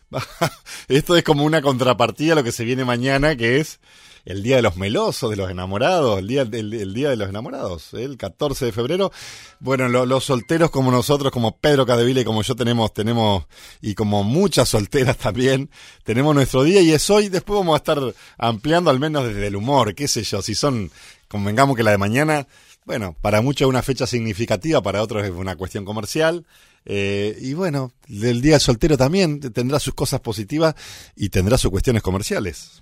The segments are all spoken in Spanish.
Esto es como una contrapartida a lo que se viene mañana, que es el Día de los Melosos, de los Enamorados, el día de los Enamorados, el 14 de febrero. Bueno, los solteros como nosotros, como Pedro Cadevila y como yo tenemos, y como muchas solteras también, tenemos nuestro día y es hoy. Después vamos a estar ampliando al menos desde el humor, qué sé yo, si son, convengamos que la de mañana, bueno, para muchos es una fecha significativa, para otros es una cuestión comercial. Y bueno, el Día del Soltero también tendrá sus cosas positivas y tendrá sus cuestiones comerciales.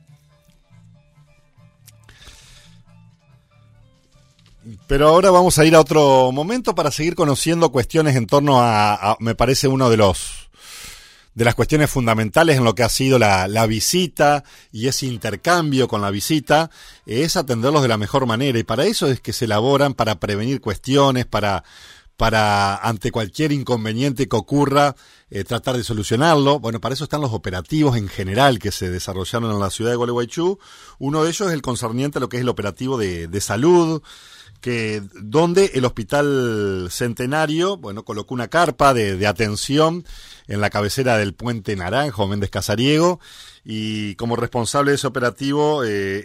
Pero ahora vamos a ir a otro momento para seguir conociendo cuestiones en torno me parece uno de las cuestiones fundamentales en lo que ha sido la visita y ese intercambio con la visita, es atenderlos de la mejor manera, y para eso es que se elaboran, para prevenir cuestiones, para ante cualquier inconveniente que ocurra, tratar de solucionarlo. Bueno, para eso están los operativos en general que se desarrollaron en la ciudad de Gualeguaychú. Uno de ellos es el concerniente a lo que es el operativo de salud, donde el Hospital Centenario, bueno, colocó una carpa de atención en la cabecera del Puente Naranjo, Méndez Casariego, y como responsable de ese operativo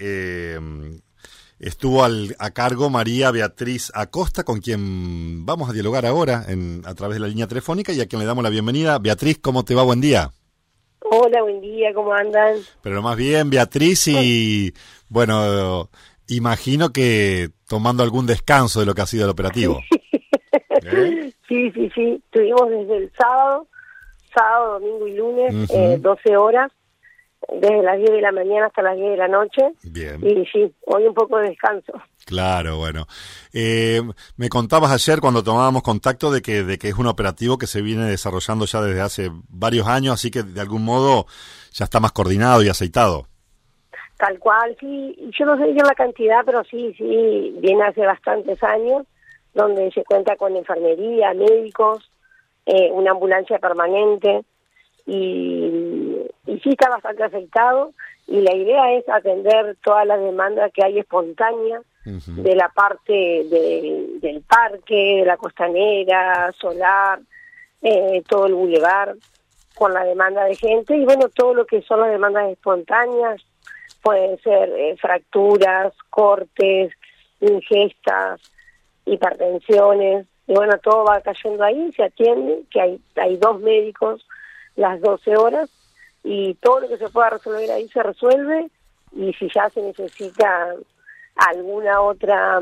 estuvo a cargo María Beatriz Acosta, con quien vamos a dialogar ahora a través de la línea telefónica y a quien le damos la bienvenida. Beatriz, ¿cómo te va? Buen día. Hola, buen día, ¿cómo andan? Pero más bien, Beatriz, y bueno, imagino que tomando algún descanso de lo que ha sido el operativo. Sí, estuvimos desde el sábado, domingo y lunes, 12 horas, desde las 10 de la mañana hasta las 10 de la noche. Bien. Y sí, hoy un poco de descanso. Claro, bueno. Me contabas ayer cuando tomábamos contacto de que es un operativo que se viene desarrollando ya desde hace varios años, así que de algún modo ya está más coordinado y aceitado. Tal cual, sí. Yo no sé bien la cantidad, pero sí, viene hace bastantes años, donde se cuenta con enfermería, médicos, una ambulancia permanente, y sí está bastante afectado, y la idea es atender toda la demanda que hay espontánea de la parte del parque, de la costanera, solar, todo el bulevar, con la demanda de gente, y bueno, todo lo que son las demandas espontáneas, pueden ser fracturas, cortes, ingestas, hipertensiones, y bueno, todo va cayendo ahí, se atiende, que hay 2 médicos las 12 horas, y todo lo que se pueda resolver ahí se resuelve, y si ya se necesita alguna otra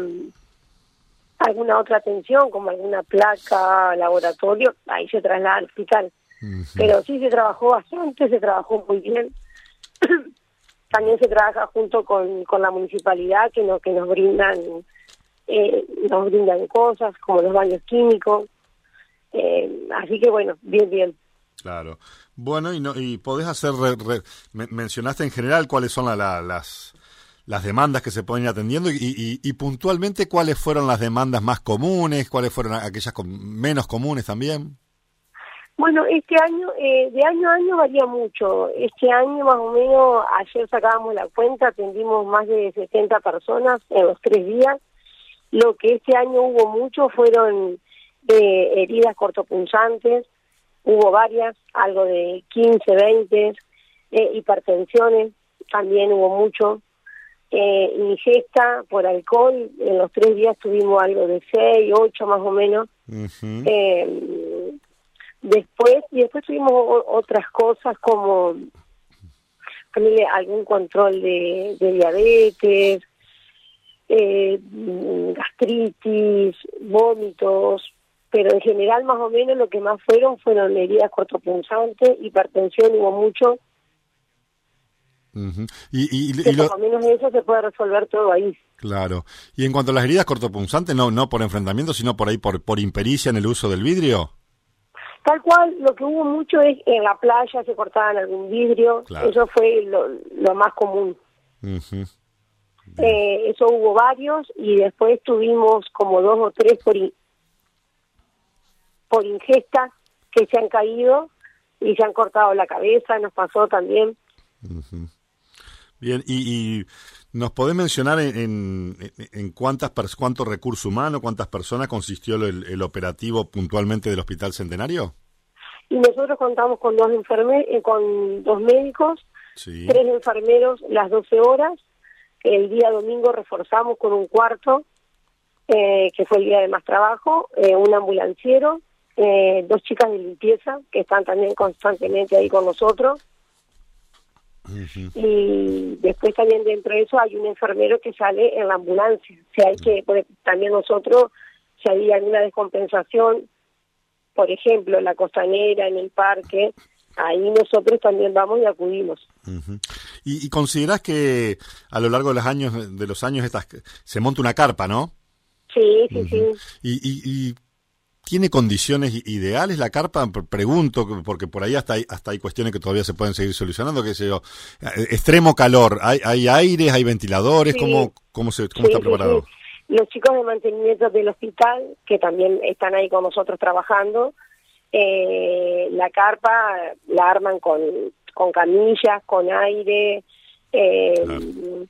atención, como alguna placa, laboratorio, ahí se traslada al hospital. Pero sí se trabajó bastante, se trabajó muy bien. También se trabaja junto con la municipalidad, que nos brindan cosas como los baños químicos, así que bueno, bien. Claro. Bueno, y podés hacer, mencionaste en general cuáles son las demandas que se pueden ir atendiendo y puntualmente cuáles fueron las demandas más comunes, cuáles fueron aquellas menos comunes también. Bueno, este año, de año a año varía mucho. Este año más o menos, ayer sacábamos la cuenta, atendimos más de 70 personas en los 3 días. Lo que este año hubo mucho fueron heridas cortopunzantes, hubo varias, algo de 15, 20, hipertensiones, también hubo mucho. Ingesta por alcohol, en los 3 días tuvimos algo de 6, 8 más o menos. Después tuvimos otras cosas como ponerle algún control de diabetes, gastritis, vómitos, pero en general más o menos lo que más fueron heridas cortopunzantes, hipertensión, hubo mucho. Y por lo menos eso se puede resolver todo ahí. Claro. Y en cuanto a las heridas cortopunzantes, no por enfrentamiento, sino por ahí por impericia en el uso del vidrio. Tal cual, lo que hubo mucho es en la playa se cortaban algún vidrio, claro. Eso fue lo más común. Eso hubo varios, y después tuvimos como 2 o 3 por ingestas que se han caído y se han cortado la cabeza, nos pasó también. Bien, y ¿nos podés mencionar en cuánto recurso humano, cuántas personas consistió el operativo puntualmente del Hospital Centenario? y nosotros contamos con con 2 médicos, Sí. 3 enfermeros las 12 horas. El día domingo reforzamos con un cuarto, que fue el día de más trabajo, un ambulanciero, 2 chicas de limpieza que están también constantemente ahí con nosotros. Uh-huh. Y después también dentro de eso hay un enfermero que sale en la ambulancia. O sea, hay que, porque también nosotros, si hay alguna descompensación, por ejemplo, en la costanera, en el parque, ahí nosotros también vamos y acudimos. Uh-huh. ¿Y considerás que a lo largo de los años se monta una carpa, ¿no? Sí, sí, Uh-huh. sí. ¿Y tiene condiciones ideales la carpa? Pregunto, porque por ahí hasta hay cuestiones que todavía se pueden seguir solucionando, qué sé yo. Extremo calor, ¿hay aires, hay ventiladores? Sí. ¿Cómo está preparado? Sí. Los chicos de mantenimiento del hospital, que también están ahí con nosotros trabajando, la carpa la arman con camillas, con aire, Claro.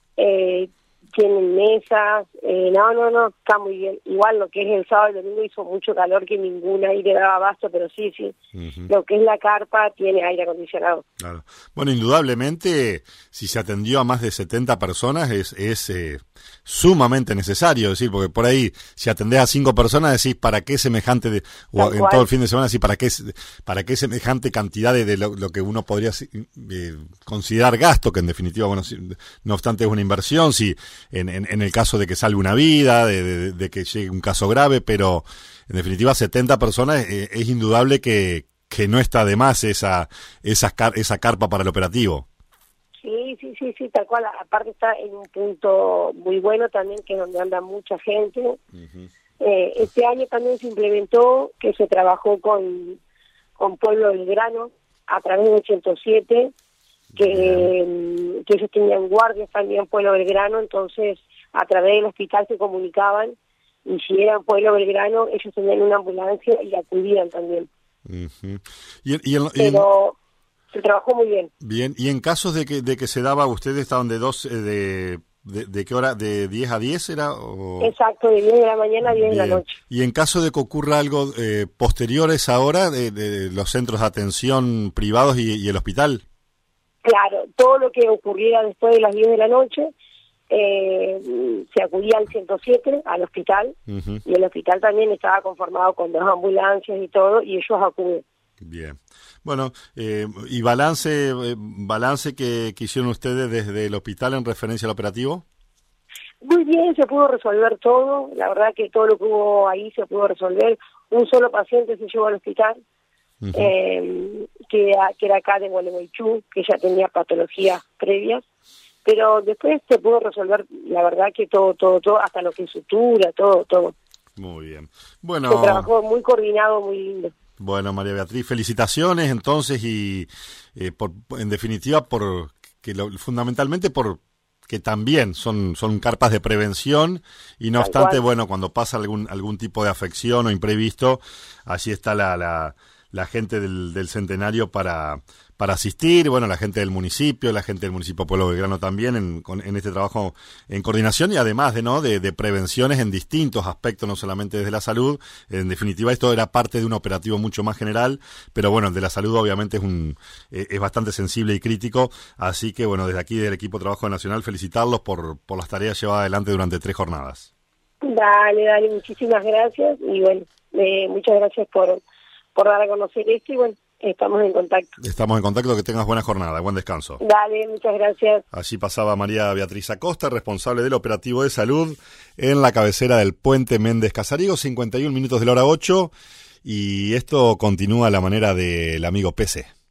Tienen mesas, no, está muy bien. Igual lo que es el sábado y el domingo hizo mucho calor que ningún aire daba abasto, pero sí, Uh-huh. lo que es la carpa tiene aire acondicionado. Claro. Bueno, indudablemente, si se atendió a más de 70 personas, es sumamente necesario, es decir, porque por ahí, si atendés a 5 personas, decís, ¿para qué semejante, o en todo el fin de semana, decís, ¿para qué semejante cantidad de lo que uno podría considerar gasto, que en definitiva, bueno, no obstante es una inversión, si en el caso de que salga una vida, de que llegue un caso grave, pero en definitiva 70 personas, es indudable que no está de más esa carpa para el operativo. Sí, tal cual. Aparte está en un punto muy bueno también, que es donde anda mucha gente. Uh-huh. Este año también se implementó que se trabajó con Pueblo Belgrano a través de 107, que ellos tenían guardias también Pueblo Belgrano, entonces a través del hospital se comunicaban, y si eran Pueblo Belgrano, ellos tenían una ambulancia y acudían también. Uh-huh. Pero se trabajó muy bien. Bien, y en casos de que se daba, ustedes estaban ¿de qué hora? ¿De 10 a 10 era? Exacto, de 10 de la mañana a 10 de la noche. Y en caso de que ocurra algo posterior a esa hora, de los centros de atención privados y el hospital. Claro, todo lo que ocurriera después de las 10 de la noche, se acudía al 107, al hospital, Uh-huh. y el hospital también estaba conformado con 2 ambulancias y todo, y ellos acuden. Bien. Bueno, ¿y balance que hicieron ustedes desde el hospital en referencia al operativo? Muy bien, se pudo resolver todo, la verdad que todo lo que hubo ahí se pudo resolver. Un solo paciente se llevó al hospital, Uh-huh. que era acá de Gualeguaychú, que ya tenía patologías previas, pero después se pudo resolver, la verdad que todo, hasta lo que es sutura, todo. Muy bien. Bueno, se trabajó muy coordinado, muy lindo. Bueno, María Beatriz, felicitaciones entonces y en definitiva fundamentalmente por que también son carpas de prevención y no obstante, bueno, cuando pasa algún tipo de afección o imprevisto, allí está la gente del Centenario para asistir, bueno, la gente del municipio Pueblo Belgrano también en este trabajo en coordinación y además de prevenciones en distintos aspectos, no solamente desde la salud. En definitiva, esto era parte de un operativo mucho más general, pero bueno, el de la salud obviamente es bastante sensible y crítico, así que bueno, desde aquí del equipo de Trabajo Nacional felicitarlos por las tareas llevadas adelante durante 3 jornadas. Dale, muchísimas gracias y bueno, muchas gracias por dar a conocer esto y bueno, estamos en contacto. Que tengas buena jornada, buen descanso. Dale, muchas gracias. Allí pasaba María Beatriz Acosta, responsable del operativo de salud en la cabecera del Puente Méndez Casariego, 51 minutos de la hora 8, y esto continúa a la manera del amigo PC.